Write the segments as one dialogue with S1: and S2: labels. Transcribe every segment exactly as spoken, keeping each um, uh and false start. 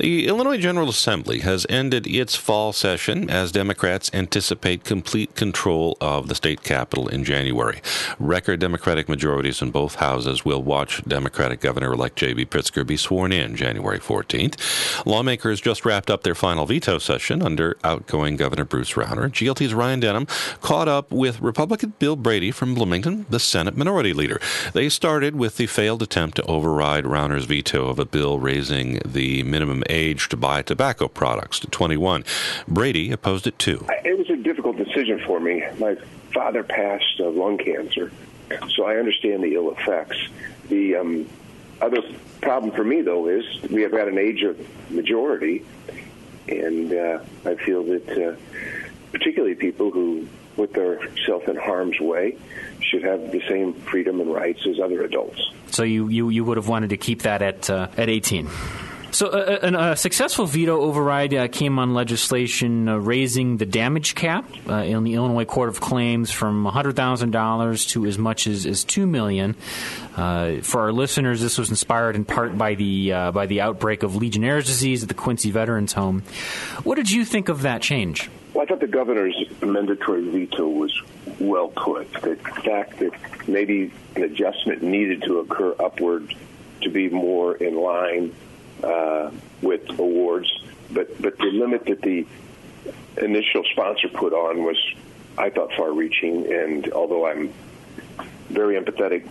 S1: The Illinois General Assembly has ended its fall session as Democrats anticipate complete control of the state capitol in January. Record Democratic majorities in both houses will watch Democratic Governor-elect J B Pritzker be sworn in January fourteenth. Lawmakers just wrapped up their final veto session under outgoing Governor Bruce Rauner. G L T's Ryan Denham caught up with Republican Bill Brady from Bloomington, the Senate Minority Leader. They started with the failed attempt to override Rauner's veto of a bill raising the minimum age to buy tobacco products to twenty-one. Brady opposed it too.
S2: It was a difficult decision for me. My father passed of lung cancer, so I understand the ill effects. The um, other problem for me, though, is we have got an age of majority, and uh, I feel that uh, particularly people who put themselves in harm's way should have the same freedom and rights as other adults.
S3: So you, you, you would have wanted to keep that at uh, at eighteen. So uh, a, a successful veto override uh, came on legislation uh, raising the damage cap uh, in the Illinois Court of Claims from one hundred thousand dollars to as much as, as two million dollars. Uh, for our listeners, this was inspired in part by the uh, by the outbreak of Legionnaire's disease at the Quincy Veterans Home. What did you think of that change?
S2: Well, I thought the governor's mandatory veto was well put. The fact that maybe an adjustment needed to occur upward to be more in line Uh, with awards, but but the limit that the initial sponsor put on was, I thought, far-reaching. And although I'm very empathetic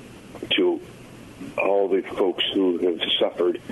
S2: to all the folks who have suffered,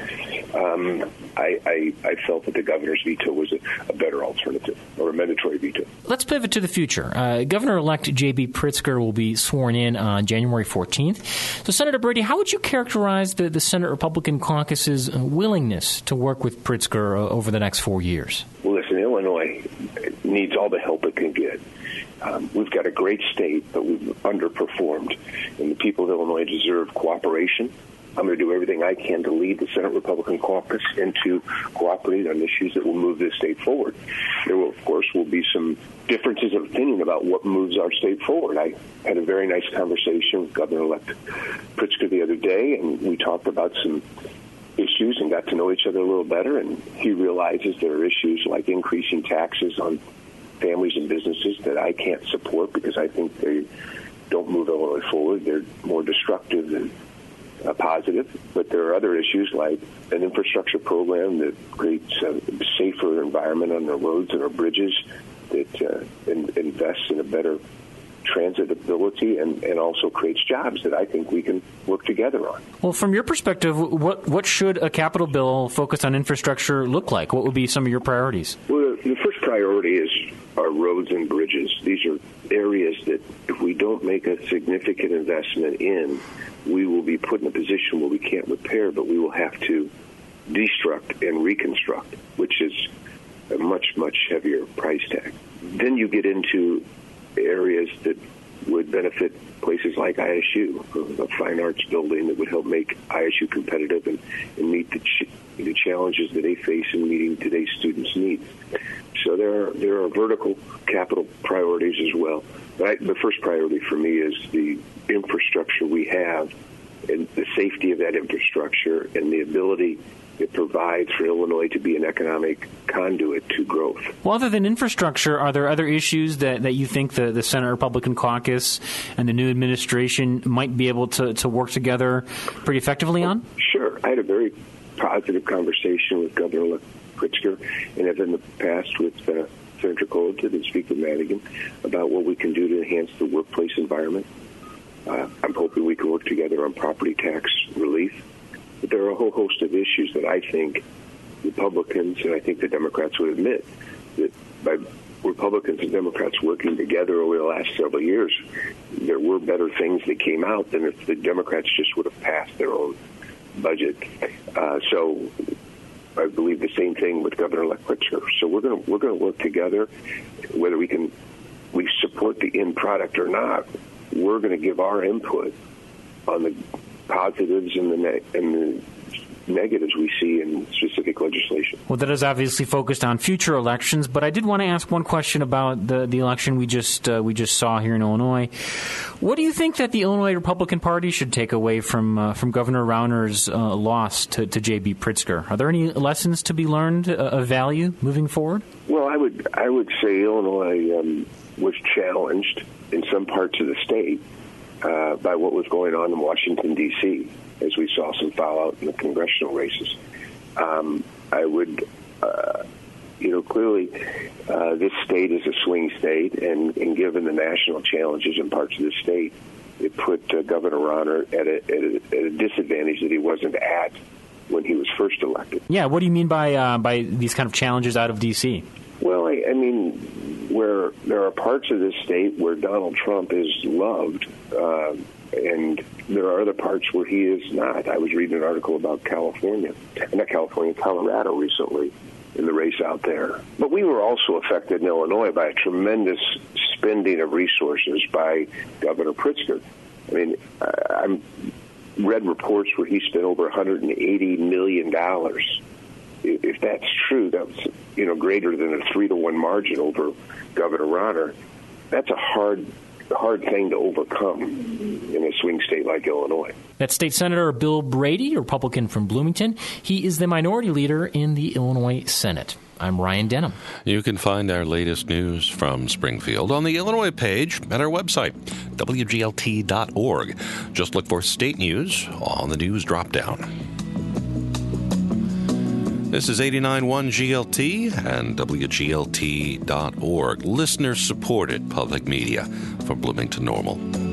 S2: um, I, I, I felt that the governor's veto was a, a better alternative, or a mandatory veto.
S3: Let's pivot to the future. Uh, Governor-elect J B Pritzker will be sworn in on January fourteenth. So, Senator Brady, how would you characterize the, the Senate Republican caucus's willingness to work with Pritzker uh, over the next four years?
S2: Well, listen, Illinois needs all the help it can get. Um, we've got a great state, but we've underperformed, and the people of Illinois deserve cooperation. I'm going to do everything I can to lead the Senate Republican caucus and to cooperate on issues that will move this state forward. There will, of course, will be some differences of opinion about what moves our state forward. I had a very nice conversation with Governor-elect Pritzker the other day, and we talked about some issues and got to know each other a little better, and he realizes there are issues like increasing taxes on families and businesses that I can't support because I think they don't move Illinois forward. They're more destructive than uh, positive. But there are other issues like an infrastructure program that creates a safer environment on our roads and our bridges, that uh, in, invests in a better transit ability and, and also creates jobs that I think we can work together on.
S3: Well, from your perspective, what what should a capital bill focused on infrastructure look like? What would be some of your priorities?
S2: Well, the first priority is our roads and bridges. These are areas that if we don't make a significant investment in, we will be put in a position where we can't repair, but we will have to destruct and reconstruct, which is a much, much heavier price tag. Then you get into areas that would benefit places like I S U, a fine arts building that would help make I S U competitive and, and meet the, ch- the challenges that they face in meeting today's students' needs. So there are, there are vertical capital priorities as well. But I, the first priority for me is the infrastructure we have and the safety of that infrastructure and the ability it provides for Illinois to be an economic conduit to growth.
S3: Well, other than infrastructure, are there other issues that, that you think the, the Senate Republican caucus and the new administration might be able to, to work together pretty effectively on?
S2: Sure. I had a very positive conversation with Governor Pritzker, and have in the past with uh, Senator Colleton and Speaker Madigan about what we can do to enhance the workplace environment. Uh, I'm hoping we can work together on property tax relief. But there are a whole host of issues that I think Republicans, and I think the Democrats would admit, that by Republicans and Democrats working together over the last several years, there were better things that came out than if the Democrats just would have passed their own budget. Uh, so I believe the same thing with Governor-elect Pritzker. So we're going to we're going to work together, whether we can we support the end product or not. We're going to give our input on the positives and the and the negatives we see in specific legislation.
S3: Well, that is obviously focused on future elections, but I did want to ask one question about the, the election we just uh, we just saw here in Illinois. What do you think that the Illinois Republican Party should take away from uh, from Governor Rauner's uh, loss to, to J B. Pritzker? Are there any lessons to be learned uh, of value moving forward?
S2: Well, I would I would say Illinois um, was challenged in some parts of the state uh, by what was going on in Washington, D C, as we saw some fallout in the congressional races. Um, I would, uh, you know, clearly uh, this state is a swing state, and, and given the national challenges in parts of the state, it put uh, Governor Rauner at a, at, a, at a disadvantage that he wasn't at when he was first elected.
S3: Yeah, what do you mean by uh, by these kind of challenges out of D C?
S2: Well, I, I mean, where there are parts of this state where Donald Trump is loved, uh, and there are other parts where he is not. I was reading an article about California, not California, Colorado recently in the race out there. But we were also affected in Illinois by a tremendous spending of resources by Governor Pritzker. I mean, I I'm read reports where he spent over one hundred eighty million dollars. If that's true, that's, you know, greater than a three to one margin over Governor Rauner. That's a hard hard thing to overcome in a swing state like Illinois.
S4: That's State Senator Bill Brady, a Republican from Bloomington. He is the minority leader in the Illinois Senate. I'm Ryan Denham.
S1: You can find our latest news from Springfield on the Illinois page at our website, W G L T dot org. Just look for state news on the news drop-down. This is eighty-nine point one G L T and W G L T dot org, listener-supported public media for Bloomington Normal.